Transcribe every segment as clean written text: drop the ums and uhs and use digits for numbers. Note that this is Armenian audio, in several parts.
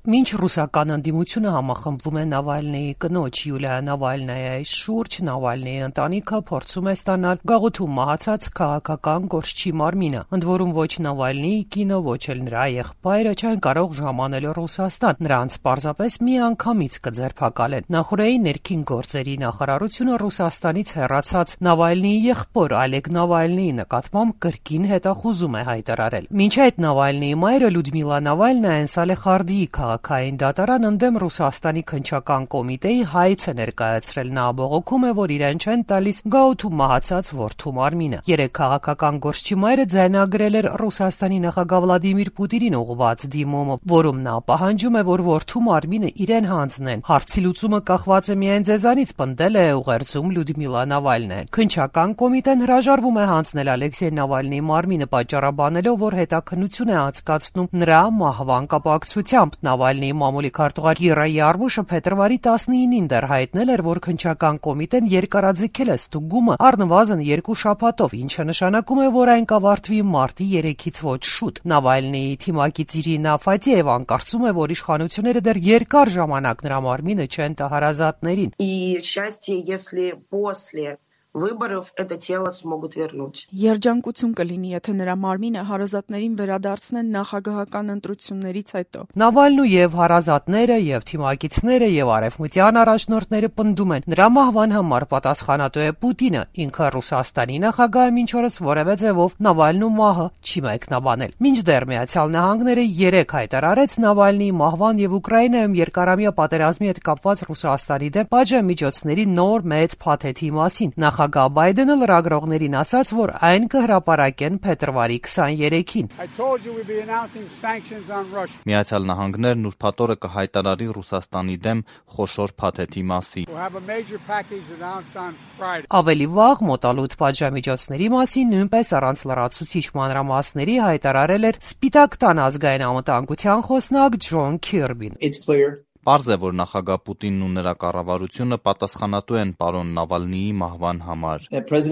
Մինչ ռուսական ընդդիմությունը համախմբվում է Նավալնիի կնոջ Յուլիա Նավալնայայի շուրջ, Նավալնիի ընտանիքը փորձում է ստանալ գաղութում մահացած քաղաքական գործչի մարմինը, ընդ որում ոչ Նավալնիի կինը, ոչ էլ նրա եղբայրը չեն կարող ժամանել Ռուսաստան, նրանց պարզապես միանգամից կձերբակալեն։ Նախորդային ներքին գործերի նախարարությունը Ռուսաստանից հեռացած Նավալնիի եղբոր Ալեգ Նավալնիի նկատմամբ կրկին հետախուզում է հայտարարել։ Մինչ այդ Նավալնիի մայրը Լյուդմիլա Նավալնայան Սալեխարդիի քաղաքային դատարան ընդդեմ Ռուսաստանի քննչական կոմիտեի հայց է ներկայացրել։ Նա բողոքում է, որ իրեն չեն տալիս գաղութում մահացած որդու մարմինը։ Երեք քաղաքական գործչի մայրը ձայնագրել էր Ռուսաստանի նախագահ Վլադիմիր Պուտինին ուղղված դիմումը, որում նա պահանջում է, որ որդու մարմինը իրեն հանձնեն։ Հարցի լուծումը կախված է միայն ձեզանից, պնդել է ուղերձում Լյուդմիլա Նավալնան։ Քննչական կոմիտեն հրաժարվում է հանձնել Ալեքսեյ Նավալնիի մարմինը, պատճառաբանելով, որ հետաքննություն է անցկացնում նրա մահվան կապակցությամբ։ Նավալնիի մամուլի քարտուղար Կիրա Յարմուշը փետրվարի 19-ին դեռ հայտնել էր, որ քննչական կոմիտեն երկարաձգել է ստուգումը առնվազն 2 շաբաթով, ինչը նշանակում է, որ այն կավարտվի մարտի 3-ից ոչ շուտ։ Նավալնիի թիմակից Իրինա Ֆատիևան կարծում է, որ իշխանությունները դեռ երկար ժամանակ նրա մարմինը չեն տա հարազատներին։ Выборов это тело смогут вернуть. Երջանկություն կլինի, եթե նրա մարմինը հարազատներին վերադարձնեն նախագահական ընտրություններից հետո։ Նավալնու եւ հարազատները, եւ թիմակիցները, եւ արևմտյան առաջնորդները պնդում են, նրա մահվան համար պատասխանատու է Պուտինը, ինքը Ռուսաստանի նախագահը մինչ օրս որևէ ձևով Նավալնու մահը չի մեկնաբանել։ Մինչդեռ Միացյալ Նահանգները 3 հայտարարեց Նավալնիի մահվան եւ Ուկրաինայում երկարամյա պատերազմի հետ կապված Ռուսաստանի դեմ պատժամիջոցների նոր մեծ փաթեթի մասին։ Նախագահ Բայդենը լրագրողներին ասաց, որ այն կհրապարակեն փետրվարի 23-ին։ Միացյալ Նահանգներն ուրբաթ օրը կհայտարարի Ռուսաստանի դեմ խոշոր փաթեթի մասին։ Ավելի վաղ մոտալուտ պատժամիջոցների մասին նույնպես առանց լրացուցիչ մանրամասների հայտարարել էր Սպիտակ տան ազգային անվտանգության խոսնակ Ջոն Քիրբին։ Պարզ է, որ նախագահ Պուտինն ու նրա կառավարությունը պատասխանատու են պարոն Նավալնիի մահվան համար։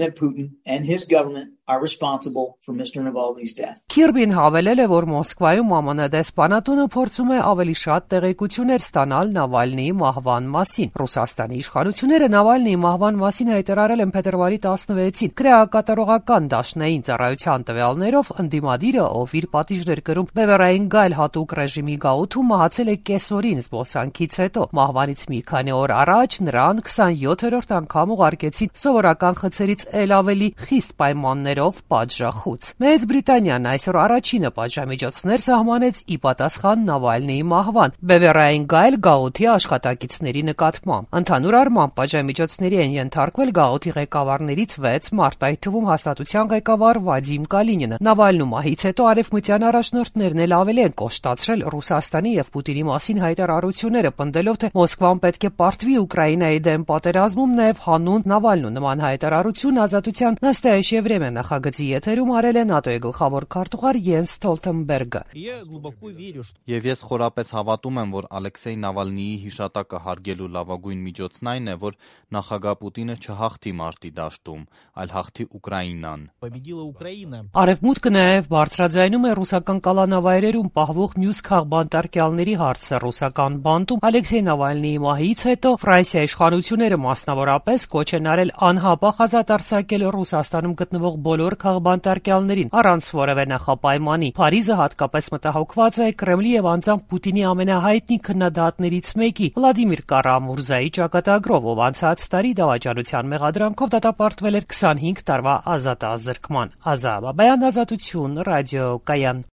Քիրբին հավելել է, որ Մոսկվայում ԱՄՆ դեսպանատունը փորձում է ավելի շատ տեղեկություններ ստանալ Նավալնիի մահվան մասին։ Ռուսաստանի իշխանությունները Նավալնիի մահվան մասին հայտարարել են փետրվարի 16-ին։ Քրեակատարողական դաշնային ծառայության տվյալներով ընդդիմադիրը, ով իր պատիժներ կրում Բևեռային գայլ հատուկ ռեժիմի գաղութում, մահացել է կեսօրին զբոսանքից հետո։ Մահվանից մի քանի օր առաջ նրան 27-րդ անգամ ուղարկեցին սովորական խցերից էլ ավելի խիստ պայմաններով պատժախոց։ Մեծ Բրիտանիան այսօր առաջինը պատժամիջոցներ սահմանեց ի պատասխան Նավալնիի մահվան Բևեռային գայլ գաղութի աշխատակիցների նկատմամբ։ Ընդհանուր առմամբ պատժամիջոցների են ենթարկվել գաղութի ղեկավարներից 6 մարդ, այդ թվում հաստատության ղեկավար Վադիմ Կալինինը։ Նավալնու մահից հետո արևմտյան առաջնորդներն էլ ավելի են կոշտացրել Ռուսաստանի եւ Պուտինի մասին հայտարարությունները, պնդելով, թե Մոսկվան պետք է պարտվի Ուկրաինայի դեմ պատերազմում, նաեւ հանուն Նավալնու նման հայտարարություն Ազատության Նաստայեշե Վրեմյա նախագծի եթերում արել է ՆԱՏՕ-ի գլխավոր քարտուղար Յենս Ստոլտենբերգը։ Եվ ես խորապես հավատում եմ, որ Ալեքսեյ Նավալնիի հիշատակը հարգելու լավագույն միջոցն այն է, որ նախագահ Պուտինը չհաղթի մարտի դաշտում, այլ հաղթի Ուկրաինան։ Արևմուտքը նաև բարձրաձայնում է ռուսական կալանավայրերում պահվող մյուս քաղբանտարկյալների հարցը։ Ռուսական բանտում Ալեքսեյ Նավալնիի մահից հետո Ֆրանսիայի իշխանությունները մասնավորապես կոչ են արել անհապաղ ազատ արձակել Ռուսաստանում գտնվող բոլոր քաղբանտարկյալներին առանց որևէ նախապայմանի։ Փարիզը հատկապես մտահոգված է Կրեմլի եւ անձամբ Պուտինի ամենահայտնի քննադատներից մեկի Վլադիմիր Կարամուրզայի ճակատագրով, ով անցած տարի դավաճանության մեղադրանքով դատապարտվել էր 25 տարվա ազատազրկման։ Ազատություն ռադիոկայան։